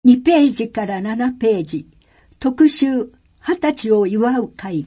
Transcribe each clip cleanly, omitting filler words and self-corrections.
2ページから7ページ、特集20歳を祝う会。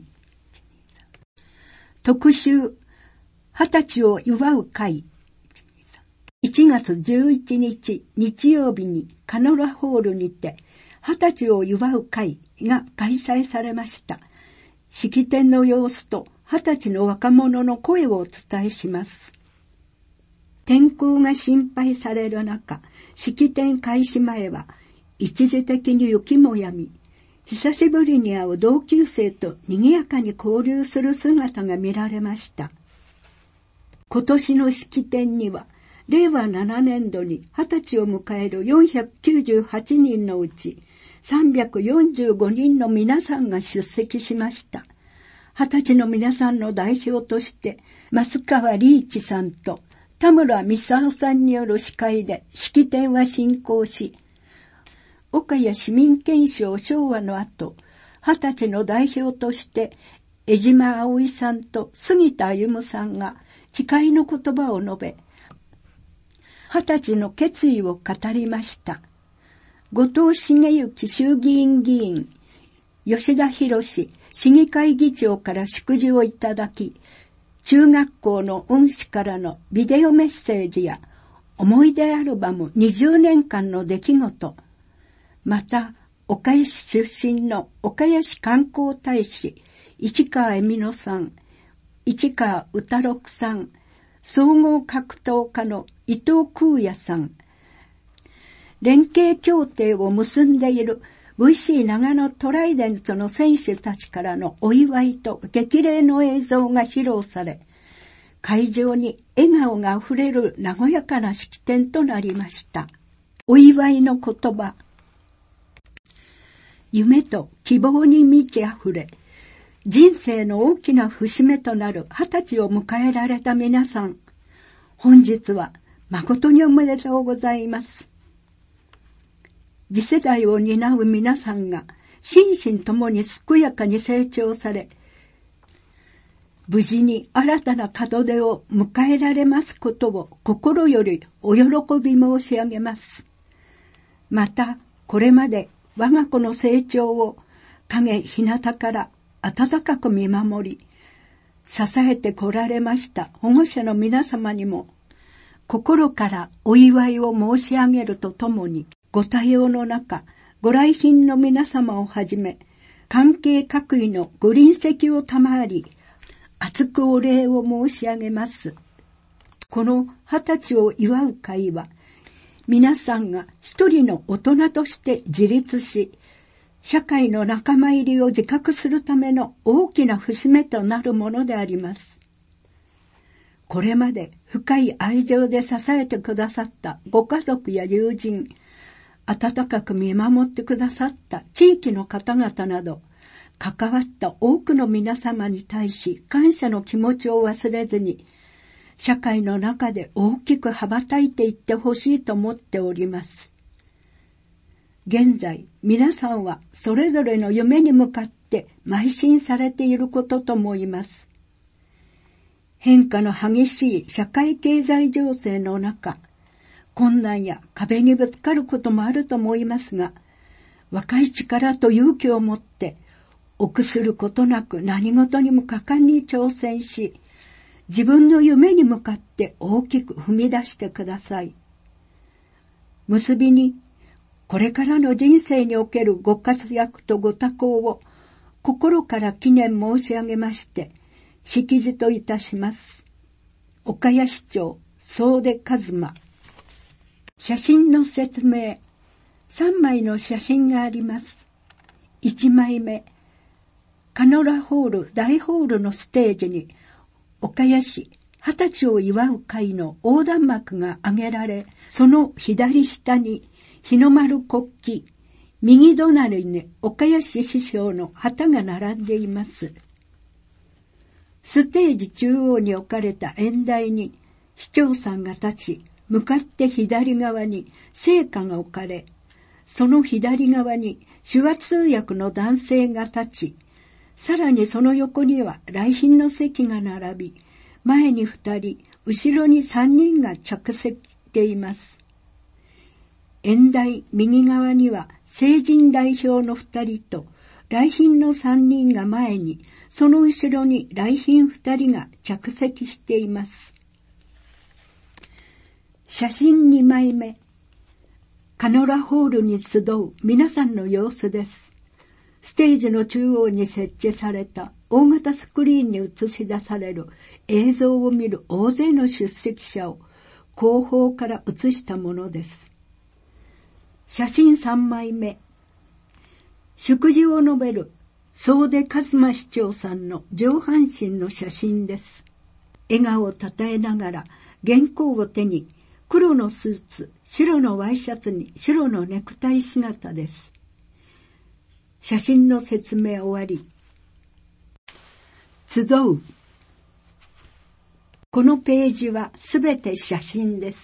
特集20歳を祝う会。1月11日日曜日にカノラホールにて20歳を祝う会が開催されました。式典の様子と20歳の若者の声をお伝えします。天候が心配される中、式典開始前は一時的に雪も止み、久しぶりに会う同級生と賑やかに交流する姿が見られました。今年の式典には、令和7年度に20歳を迎える498人のうち345人の皆さんが出席しました。20歳の皆さんの代表として、増川リーチさんと田村美沙夫さんによる司会で式典は進行し、岡谷市民憲章昭和の後、20歳の代表として、江島葵さんと杉田歩さんが誓いの言葉を述べ、20歳の決意を語りました。後藤茂之衆議院議員、吉田博市議会議長から祝辞をいただき、中学校の恩師からのビデオメッセージや思い出アルバム20年間の出来事、また、岡谷市出身の岡谷市観光大使、市川恵美乃さん、市川歌六さん、総合格闘家の伊藤空也さん、連携協定を結んでいる VC 長野トライデントの選手たちからのお祝いと激励の映像が披露され、会場に笑顔があふれる和やかな式典となりました。お祝いの言葉。夢と希望に満ち溢れ、人生の大きな節目となる20歳を迎えられた皆さん、本日は誠におめでとうございます。次世代を担う皆さんが心身ともに健やかに成長され、無事に新たな門出を迎えられますことを心よりお喜び申し上げます。また、これまで我が子の成長を陰日向から温かく見守り、支えてこられました保護者の皆様にも、心からお祝いを申し上げるとともに、ご多様の中、ご来賓の皆様をはじめ、関係各位のご臨席を賜り、厚くお礼を申し上げます。この20歳を祝う会は、皆さんが一人の大人として自立し、社会の仲間入りを自覚するための大きな節目となるものであります。これまで深い愛情で支えてくださったご家族や友人、温かく見守ってくださった地域の方々など、関わった多くの皆様に対し感謝の気持ちを忘れずに、社会の中で大きく羽ばたいていってほしいと思っております。現在、皆さんはそれぞれの夢に向かって邁進されていることと思います。変化の激しい社会経済情勢の中、困難や壁にぶつかることもあると思いますが、若い力と勇気を持って、臆することなく何事にも果敢に挑戦し、自分の夢に向かって大きく踏み出してください。結びに、これからの人生におけるご活躍とご多幸を心から記念申し上げまして、式辞といたします。岡谷市長、総出一馬。写真の説明。3枚の写真があります。1枚目、カノラホール大ホールのステージに、岡谷市20歳を祝う会の横断幕が挙げられ、その左下に日の丸国旗、右隣に岡谷市市長の旗が並んでいます。ステージ中央に置かれた演台に市長さんが立ち、向かって左側に聖火が置かれ、その左側に手話通訳の男性が立ち、さらにその横には来賓の席が並び、前に2人、後ろに3人が着席しています。 演台右側には成人代表の2人と来賓の3人が前に、その後ろに来賓2人が着席しています。写真2枚目。カノラホールに集う皆さんの様子です。ステージの中央に設置された大型スクリーンに映し出される映像を見る大勢の出席者を後方から写したものです。写真3枚目。祝辞を述べる総出一馬市長さんの上半身の写真です。笑顔をたたえながら原稿を手に黒のスーツ、白のワイシャツに白のネクタイ姿です。写真の説明終わり。集う。このページはすべて写真です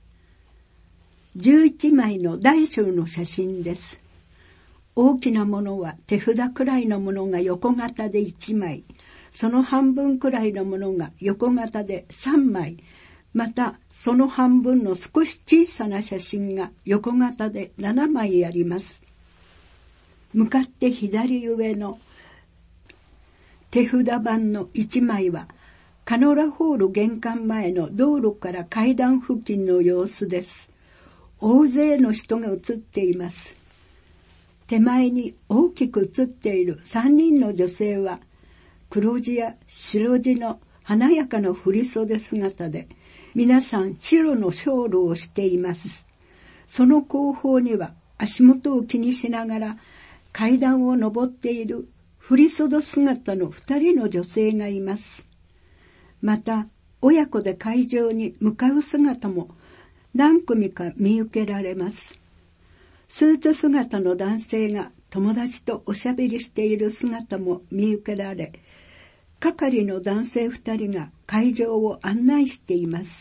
。11枚の大小の写真です。大きなものは手札くらいのものが横型で1枚、その半分くらいのものが横型で3枚、またその半分の少し小さな写真が横型で7枚あります。向かって左上の手札版の1枚はカノラホール玄関前の道路から階段付近の様子です。大勢の人が写っています。手前に大きく写っている3人の女性は黒地や白地の華やかな振袖姿で、皆さん白のショールをしています。その後方には足元を気にしながら階段を上っている振袖姿の2人の女性がいます。また親子で会場に向かう姿も何組か見受けられます。スーツ姿の男性が友達とおしゃべりしている姿も見受けられ、係の男性2人が会場を案内しています。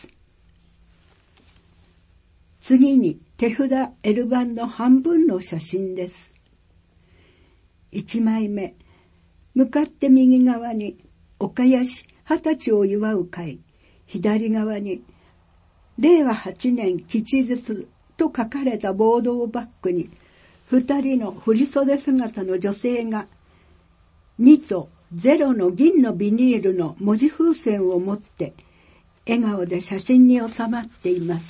次に手札 L 版の半分の写真です。1枚目。向かって右側に岡谷市20歳を祝う会、左側に令和8年吉日と書かれたボードをバックに2人の振袖姿の女性が2と0の銀のビニールの文字風船を持って笑顔で写真に収まっています。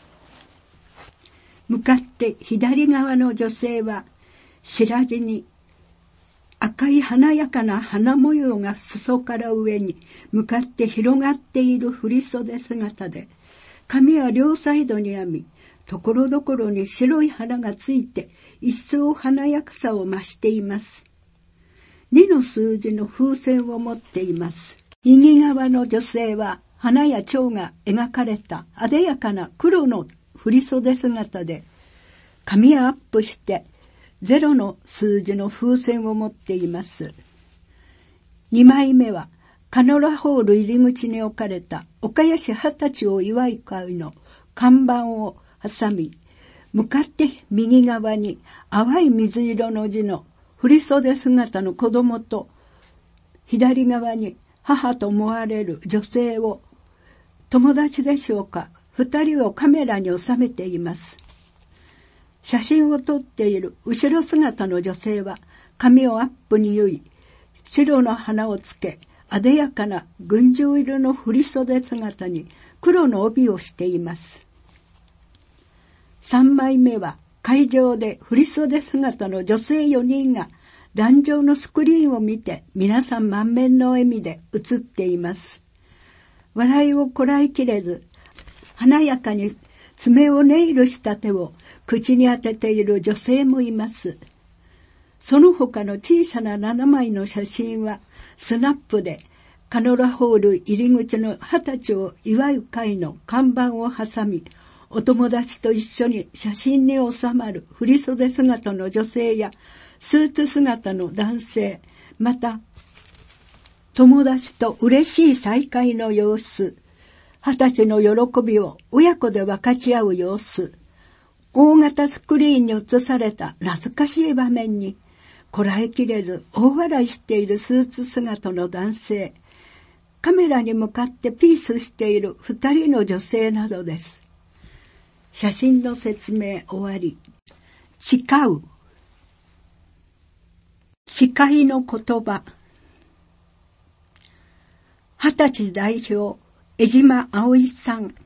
向かって左側の女性は白地に赤い華やかな花模様が裾から上に向かって広がっている振袖姿で、髪は両サイドに編み、ところどころに白い花がついて一層華やかさを増しています。2の数字の風船を持っています。右側の女性は花や蝶が描かれた艶やかな黒の振袖姿で、髪はアップして0の数字の風船を持っています。2枚目はカノラホール入り口に置かれた岡谷市20歳を祝い会の看板を挟み、向かって右側に淡い水色の字の振袖姿の子供と、左側に母と思われる女性を、友達でしょうか、2人をカメラに収めています。写真を撮っている後ろ姿の女性は髪をアップに結い、白の花をつけ、艶やかな群青色の振袖姿に黒の帯をしています。3枚目は会場で振袖姿の女性4人が壇上のスクリーンを見て皆さん満面の笑みで写っています。笑いをこらえきれず、華やかに爪をネイルした手を口に当てている女性もいます。その他の小さな7枚の写真はスナップでカノラホール入り口の20歳を祝う会の看板を挟み、お友達と一緒に写真に収まる振袖姿の女性やスーツ姿の男性、また友達と嬉しい再会の様子、20歳の喜びを親子で分かち合う様子、大型スクリーンに映された懐かしい場面にこらえきれず大笑いしているスーツ姿の男性、カメラに向かってピースしている2人の女性などです。 写真の説明終わり。誓う。誓いの言葉。20歳代表、江島葵さん。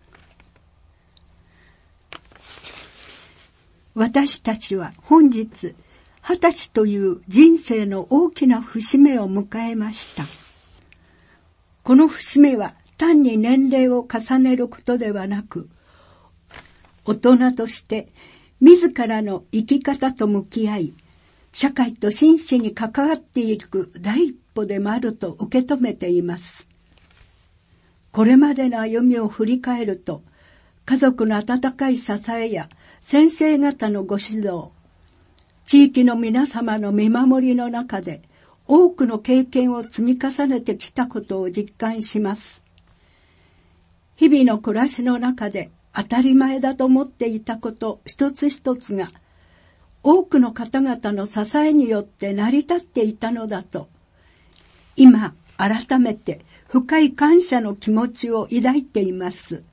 私たちは本日、20歳という人生の大きな節目を迎えました。この節目は単に年齢を重ねることではなく、大人として自らの生き方と向き合い、社会と真摯に関わっていく第一歩でもあると受け止めています。これまでの歩みを振り返ると、家族の温かい支えや先生方のご指導、地域の皆様の見守りの中で多くの経験を積み重ねてきたことを実感します。日々の暮らしの中で当たり前だと思っていたこと一つ一つが多くの方々の支えによって成り立っていたのだと、今改めて深い感謝の気持ちを抱いています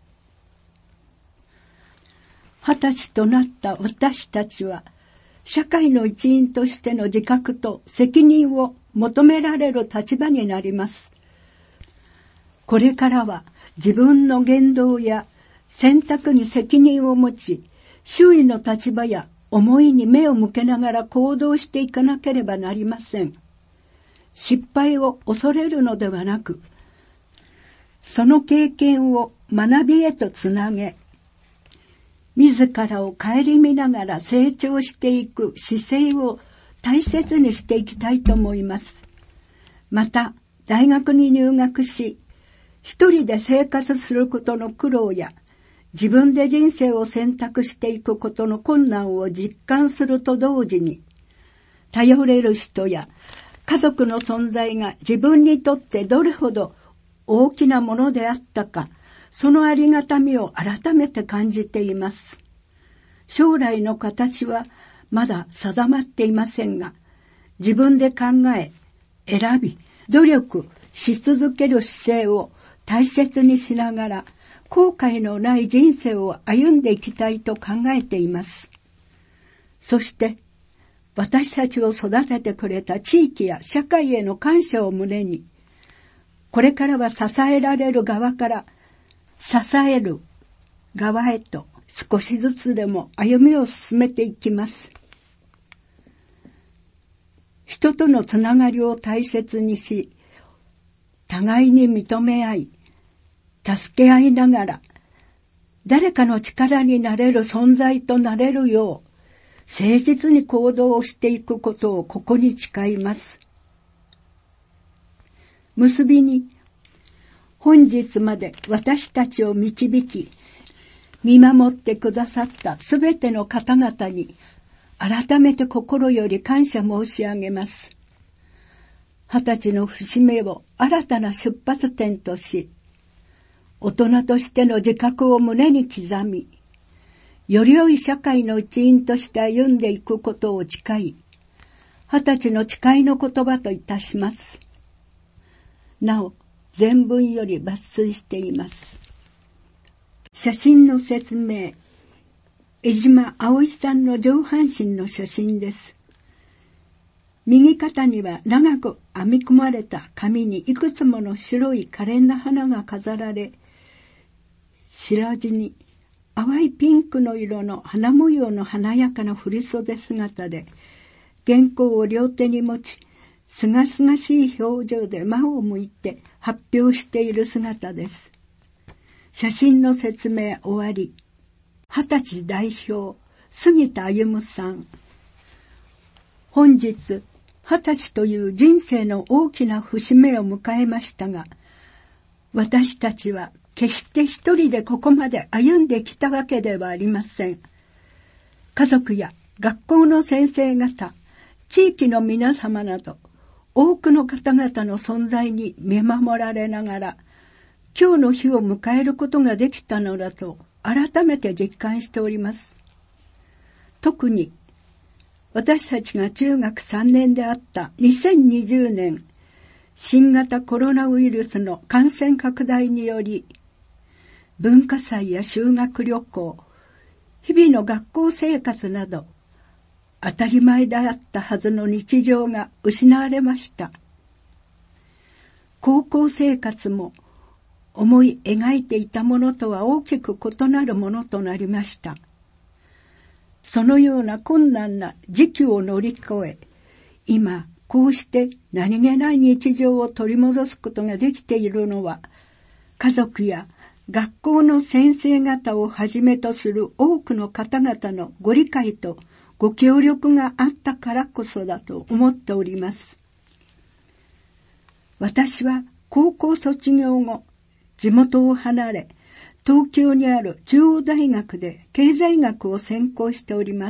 。20歳となった私たちは、社会の一員としての自覚と責任を求められる立場になります。これからは自分の言動や選択に責任を持ち、周囲の立場や思いに目を向けながら行動していかなければなりません。失敗を恐れるのではなく、その経験を学びへとつなげ、自らを顧みながら成長していく姿勢を大切にしていきたいと思います。また、大学に入学し、一人で生活することの苦労や、自分で人生を選択していくことの困難を実感すると同時に、頼れる人や家族の存在が自分にとってどれほど大きなものであったか、そのありがたみを改めて感じています。将来の形はまだ定まっていませんが、自分で考え、選び、努力し続ける姿勢を大切にしながら、後悔のない人生を歩んでいきたいと考えています。そして、私たちを育ててくれた地域や社会への感謝を胸に、これからは支えられる側から支える側へと少しずつでも歩みを進めていきます。人とのつながりを大切にし、互いに認め合い、助け合いながら、誰かの力になれる存在となれるよう、誠実に行動をしていくことをここに誓います。結びに、本日まで私たちを導き、見守ってくださったすべての方々に、改めて心より感謝申し上げます。20歳の節目を新たな出発点とし、大人としての自覚を胸に刻み、より良い社会の一員として歩んでいくことを誓い、20歳の誓いの言葉といたします。なお、全文より抜粋しています。写真の説明。江島葵さんの上半身の写真です。右肩には長く編み込まれた紙にいくつもの白い可憐な花が飾られ、白地に淡いピンクの色の花模様の華やかな振袖姿で、原稿を両手に持ち、すがすがしい表情で真を向いて発表している姿です。写真の説明終わり。20歳代表、杉田歩さん。本日、20歳という人生の大きな節目を迎えましたが、私たちは決して一人でここまで歩んできたわけではありません。家族や学校の先生方、地域の皆様など、多くの方々の存在に見守られながら、今日の日を迎えることができたのだと改めて実感しております。特に、私たちが中学3年であった2020年、新型コロナウイルスの感染拡大により、文化祭や修学旅行、 日々の学校生活など、当たり前であったはずの日常が失われました。高校生活も思い描いていたものとは大きく異なるものとなりました。そのような困難な時期を乗り越え、今こうして何気ない日常を取り戻すことができているのは、家族や学校の先生方をはじめとする多くの方々のご理解とご協力があったからこそだと思っております。私は高校卒業後、地元を離れ、東京にある中央大学で経済学を専攻しております。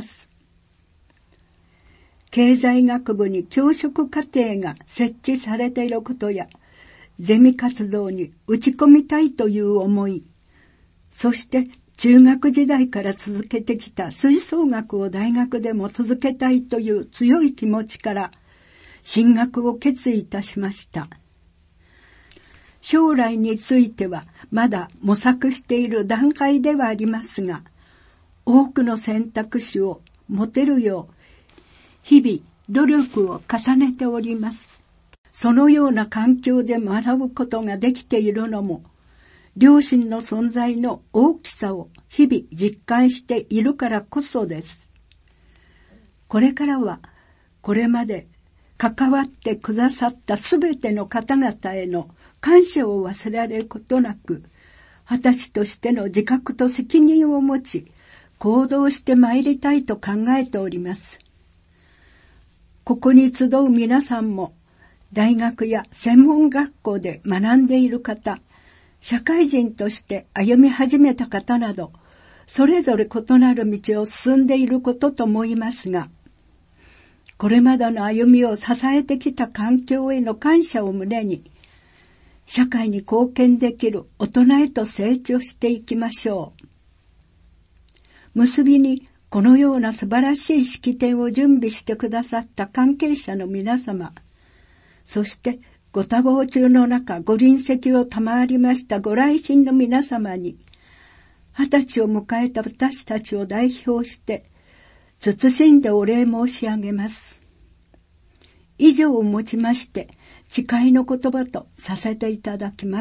経済学部に教職課程が設置されていることや、ゼミ活動に打ち込みたいという思い、そして中学時代から続けてきた吹奏楽を大学でも続けたいという強い気持ちから進学を決意いたしました。将来についてはまだ模索している段階ではありますが、多くの選択肢を持てるよう日々努力を重ねております。そのような環境で学ぶことができているのも、両親の存在の大きさを日々実感しているからこそです。これからは、これまで関わってくださったすべての方々への感謝を忘れられることなく、20歳としての自覚と責任を持ち、行動して参りたいと考えております。ここに集う皆さんも、大学や専門学校で学んでいる方、社会人として歩み始めた方など、それぞれ異なる道を進んでいることと思いますが、これまでの歩みを支えてきた環境への感謝を胸に、社会に貢献できる大人へと成長していきましょう。結びに、このような素晴らしい式典を準備してくださった関係者の皆様、そしてご多忙中の中ご臨席を賜りましたご来賓の皆様に、20歳を迎えた私たちを代表して、謹んでお礼申し上げます。以上をもちまして、誓いの言葉とさせていただきます。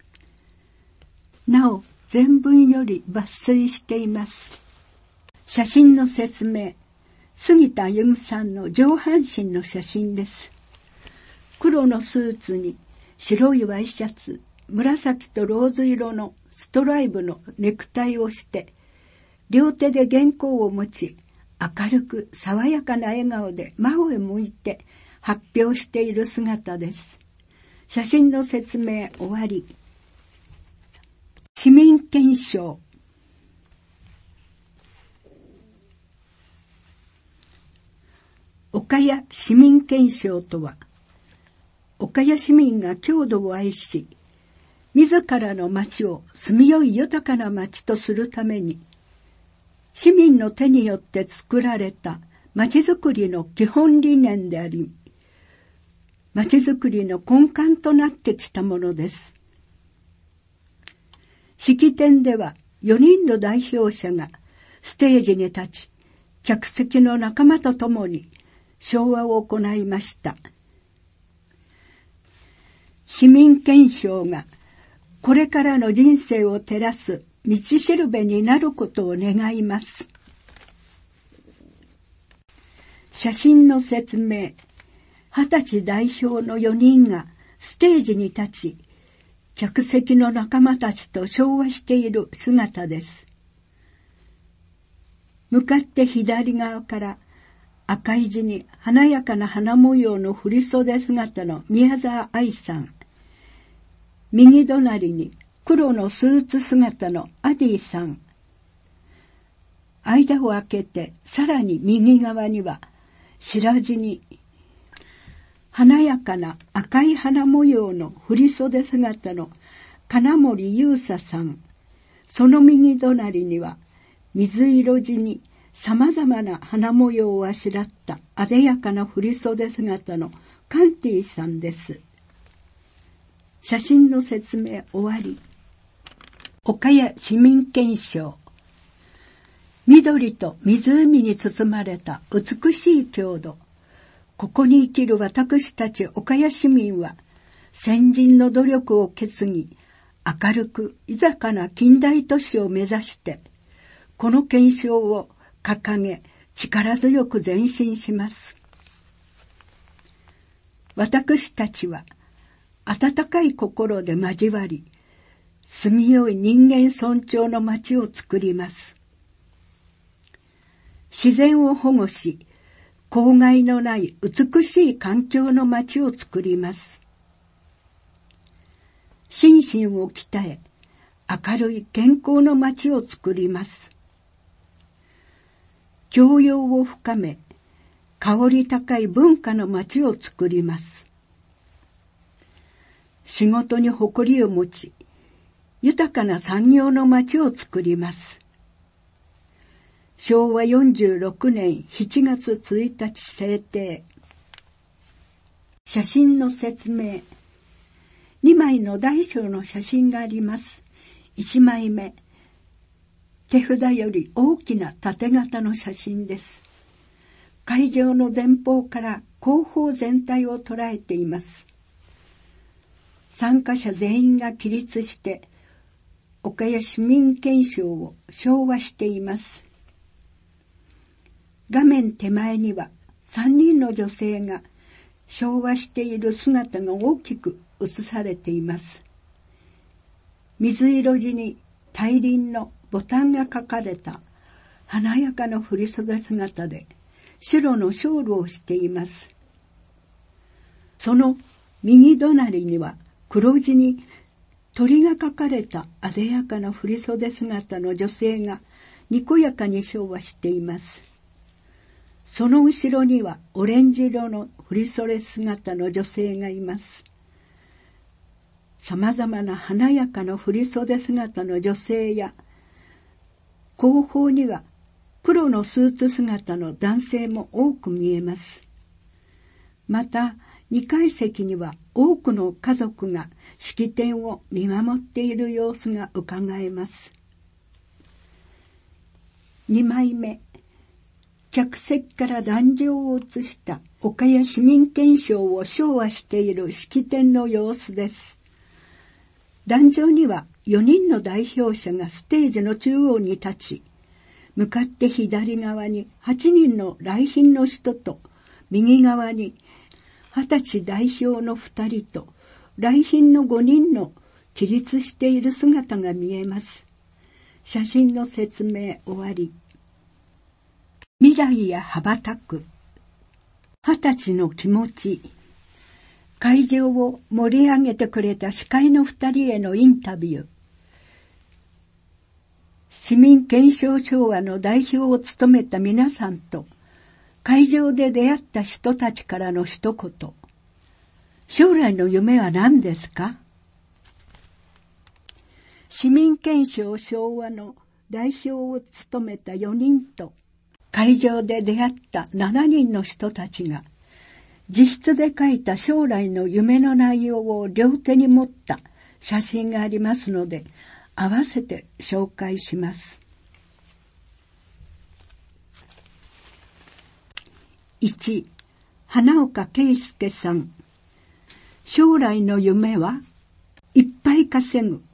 なお、前文より抜粋しています。写真の説明、杉田歩さんの上半身の写真です。黒のスーツに白いワイシャツ、紫とローズ色のストライプのネクタイをして、両手で原稿を持ち、明るく爽やかな笑顔で真上向いて発表している姿です。写真の説明終わり。市民憲章。岡谷市民憲章とは、岡谷市民が郷土を愛し、自らの町を住みよい豊かな町とするために、市民の手によって作られた町づくりの基本理念であり、町づくりの根幹となってきたものです。式典では4人の代表者がステージに立ち、客席の仲間と共に唱和を行いました。市民憲章がこれからの人生を照らす道しるべになることを願います。写真の説明。20歳代表の4人がステージに立ち、客席の仲間たちと唱和している姿です。向かって左側から赤い地に華やかな花模様の振袖姿の宮沢愛さん。右隣に黒のスーツ姿のアディさん。間を空けてさらに右側には白地に華やかな赤い花模様の振袖姿の金森優佐さん。その右隣には水色地に様々な花模様をあしらった艶やかな振袖姿のカンティさんです。写真の説明終わり。岡谷市民憲章。 緑と湖に包まれた美しい郷土。ここに生きる私たち岡谷市民は、先人の努力を決ぎ、明るく豊かな近代都市を目指して、この憲章を掲げ、力強く前進します。私たちは、温かい心で交わり、住みよい人間尊重の街を作ります。自然を保護し、公害のない美しい環境の街を作ります。心身を鍛え、明るい健康の街を作ります。教養を深め、香り高い文化の街を作ります。仕事に誇りを持ち、豊かな産業の街を作ります。昭和46年7月1日制定。写真の説明。2枚の大小の写真があります。1枚目。手札より大きな縦型の写真です。会場の前方から後方全体を捉えています。参加者全員が起立して、岡谷市民憲章を唱和しています。画面手前には3人の女性が唱和している姿が大きく映されています。水色地に大輪のボタンが書かれた華やかな振袖姿で白のショールをしています。その右隣には黒地に鳥が描かれた鮮やかな振袖姿の女性がにこやかに唱和しています。その後ろにはオレンジ色の振袖姿の女性がいます。さまざまな華やかな振袖姿の女性や、後方には黒のスーツ姿の男性も多く見えます。また、2階席には多くの家族が式典を見守っている様子がうかがえます。2枚目。客席から壇上を映した岡谷市民憲章を唱和している式典の様子です。壇上には4人の代表者がステージの中央に立ち、向かって左側に8人の来賓の人と、右側に20歳代表の2人と、来賓の5人の起立している姿が見えます。写真の説明終わり。未来へ羽ばたく。20歳の気持ち。会場を盛り上げてくれた司会の2人へのインタビュー。市民憲章唱和の代表を務めた皆さんと、会場で出会った人たちからの一言。将来の夢は何ですか？市民憲章唱和の代表を務めた4人と、会場で出会った7人の人たちが、自筆で書いた将来の夢の内容を両手に持った写真がありますので、合わせて紹介します。1、花岡圭介さん。将来の夢はいっぱい稼ぐ。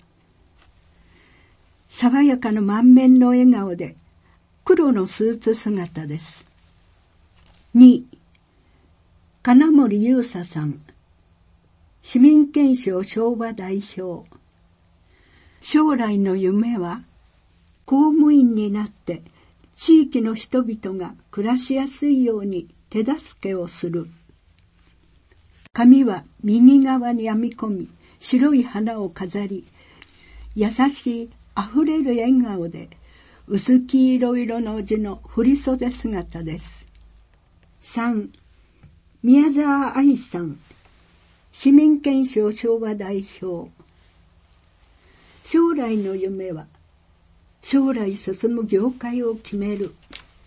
爽やかな満面の笑顔で黒のスーツ姿です。2、金森優佐さん。市民憲章唱和代表。将来の夢は公務員になって地域の人々が暮らしやすいように手助けをする。髪は右側に編み込み、白い花を飾り、優しいあふれる笑顔で薄黄色色の地の振袖姿です。3、宮沢愛さん。市民憲章唱和代表。将来の夢は将来進む業界を決める。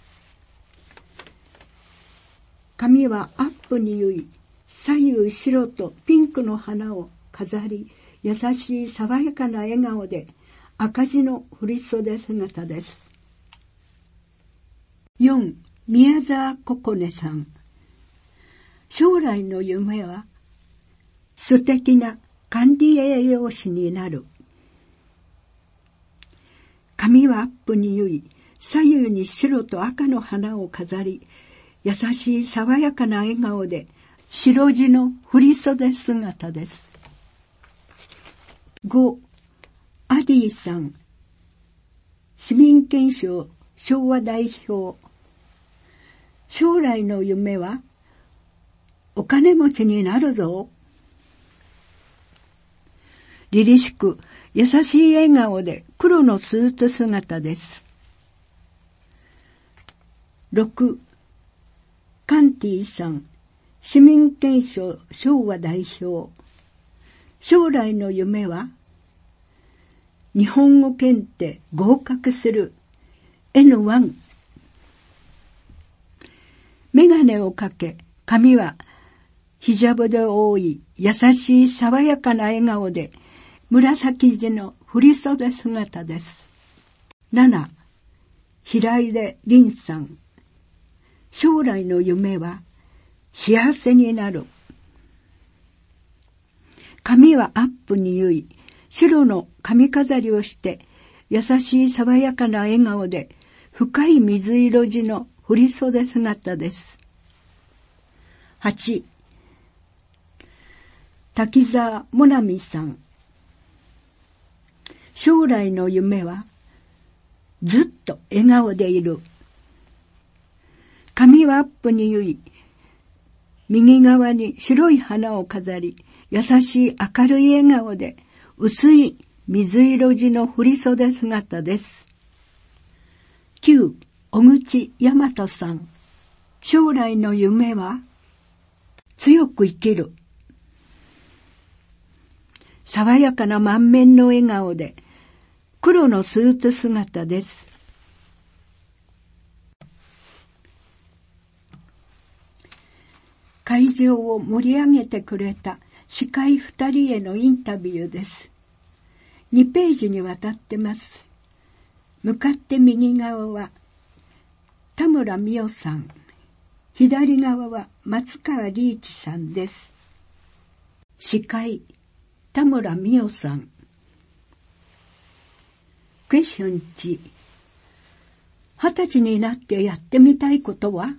髪はアップに結い、左右白とピンクの花を飾り、優しい爽やかな笑顔で赤字の振袖姿です。 4、宮沢ここねさん。将来の夢は素敵な管理栄養士になる。髪はアップに結い、左右に白と赤の花を飾り、優しい爽やかな笑顔で白地の振袖姿です。5、アディさん。市民憲章昭和代表。将来の夢はお金持ちになるぞ。凛々しく優しい笑顔で黒のスーツ姿です。6、カンティさん。市民憲章昭和代表。将来の夢は日本語検定合格する N1。メガネをかけ、髪はヒジャブで覆い、優しい爽やかな笑顔で紫地の振袖姿です。7、平出凛さん。将来の夢は幸せになる。髪はアップに結い、白の髪飾りをして、優しい爽やかな笑顔で、深い水色地の振袖姿です。8、滝沢もなみさん。将来の夢は、ずっと笑顔でいる。髪はアップに結い、右側に白い花を飾り、優しい明るい笑顔で、薄い水色地の振袖姿です。9、小口大和さん。将来の夢は、強く生きる。爽やかな満面の笑顔で、黒のスーツ姿です。会場を盛り上げてくれた司会2人へのインタビューです。2ページにわたってます。向かって右側は田村美代さん、左側は松川リーチさんです。司会田村美代さん。クエスチョン1、20歳になってやってみたいことは？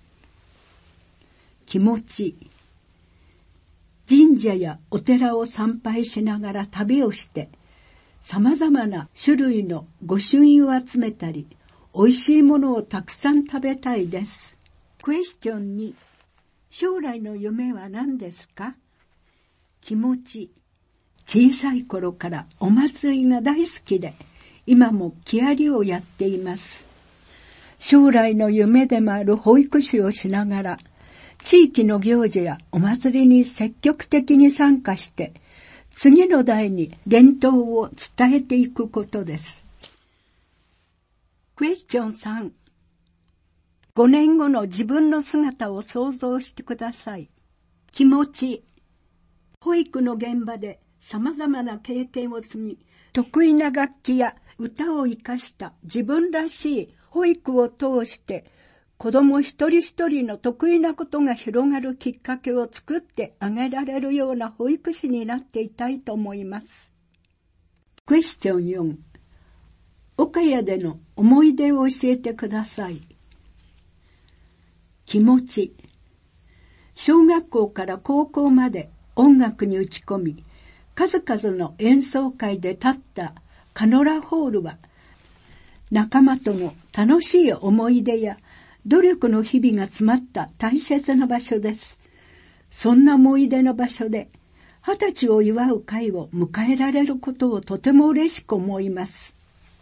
気持ち。神社やお寺を参拝しながら旅をして、様々な種類の御朱印を集めたり、美味しいものをたくさん食べたいです。クエスチョン2、将来の夢は何ですか？気持ち。小さい頃からお祭りが大好きで、今も木遣りをやっています。将来の夢でもある保育士をしながら、地域の行事やお祭りに積極的に参加して、次の代に伝統を伝えていくことです。クエスチョン3、5年後の自分の姿を想像してください。気持ち。保育の現場で様々な経験を積み、得意な楽器や歌を生かした自分らしい保育を通して、子供一人一人の得意なことが広がるきっかけを作ってあげられるような保育士になっていたいと思います。クエスチョン4、岡谷での思い出を教えてください。気持ち。小学校から高校まで音楽に打ち込み、数々の演奏会で立ったカノラホールは、仲間との楽しい思い出や努力の日々が詰まった大切な場所です。そんな思い出の場所で、20歳を祝う会を迎えられることをとても嬉しく思います。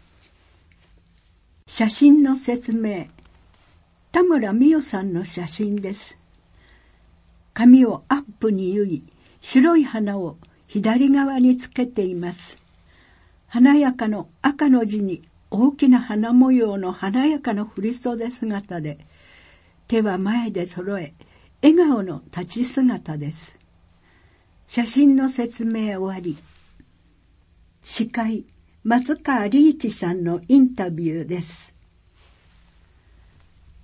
写真の説明。田村美代さんの写真です。髪をアップに結い、白い花を左側につけています。華やかの赤の字に大きな花模様の華やかな振袖姿で、手は前で揃え、笑顔の立ち姿です。写真の説明終わり。司会、松川リーチさんのインタビューです。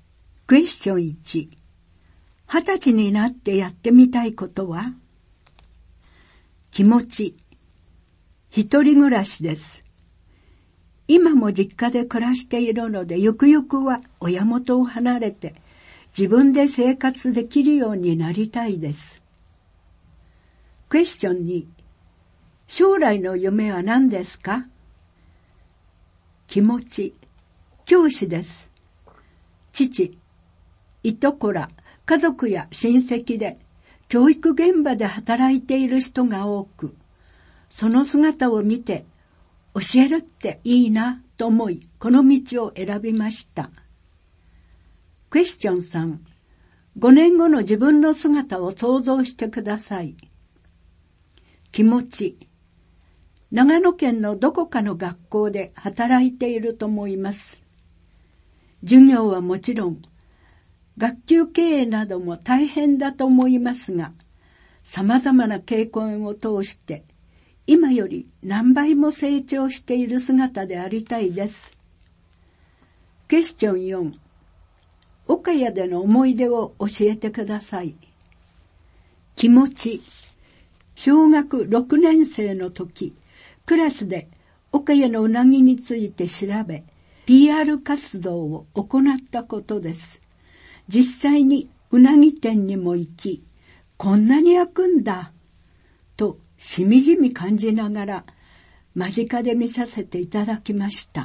クエスチョン1、20歳になってやってみたいことは？気持ち、一人暮らしです。今も実家で暮らしているので、ゆくゆくは親元を離れて自分で生活できるようになりたいです。クエスチョン2、将来の夢は何ですか？気持ち、教師です。父、いとこら、家族や親戚で教育現場で働いている人が多く、その姿を見て教えるっていいなと思い、この道を選びました。クエスチョン3、5年後の自分の姿を想像してください。気持ち、長野県のどこかの学校で働いていると思います。授業はもちろん、学級経営なども大変だと思いますが、様々な経験を通して、今より何倍も成長している姿でありたいです。クエスチョン4、岡谷での思い出を教えてください。気持ち、小学6年生の時、クラスで岡谷のうなぎについて調べ、PR 活動を行ったことです。実際にうなぎ店にも行き、こんなに焼くんだ、としみじみ感じながら間近で見させていただきました。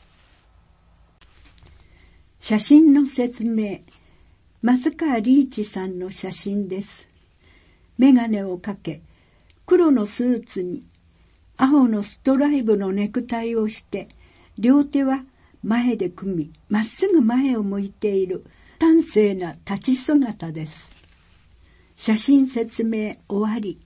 写真の説明、増川リーチさんの写真です。メガネをかけ、黒のスーツに青のストライブのネクタイをして、両手は前で組み、まっすぐ前を向いている端正な立ち姿です。写真説明終わり。